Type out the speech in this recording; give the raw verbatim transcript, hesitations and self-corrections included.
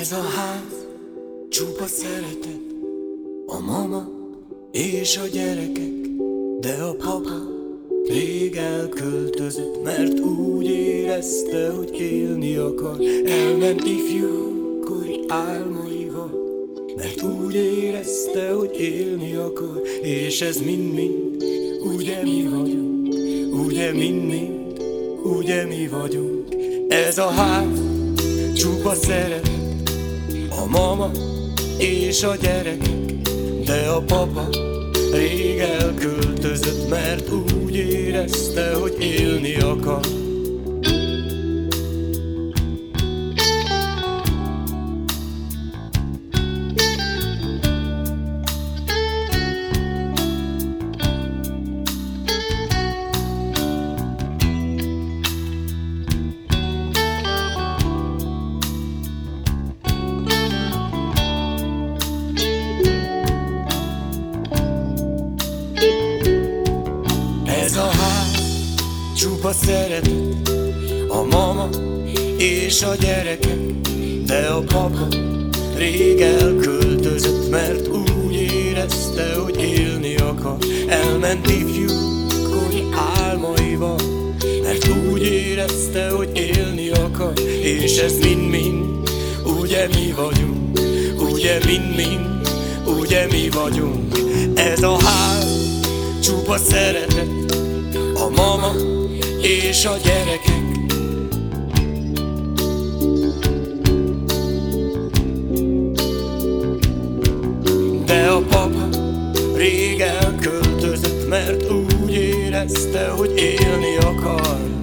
Ez a ház csupa szeretet, a mama és a gyerekek, de a papa rég elköltözött, mert úgy érezte, hogy élni akar. Elment ifjúkori álmaival, mert úgy érezte, hogy élni akar. És ez mind-mind, ugye mi vagyunk, ugye mind-mind, ugye mi vagyunk. Ez a ház csupa szeretet, a mama és a gyerekek, de a papa rég elköltözött, mert úgy érezte, hogy élni akar. Ez a ház csupa szeretet, a mama és a gyerekek, de a papa rég elköltözött, mert úgy érezte, hogy élni akar. Elment ifjúkori álmaival, mert úgy érezte, hogy élni akar. És ez mind-mind, ugye mi vagyunk, ugye mind-mind, ugye mi vagyunk. Ez a ház csupa szeretet, a mama és a gyerekek, de a papa rég elköltözött, mert úgy érezte, hogy élni akar.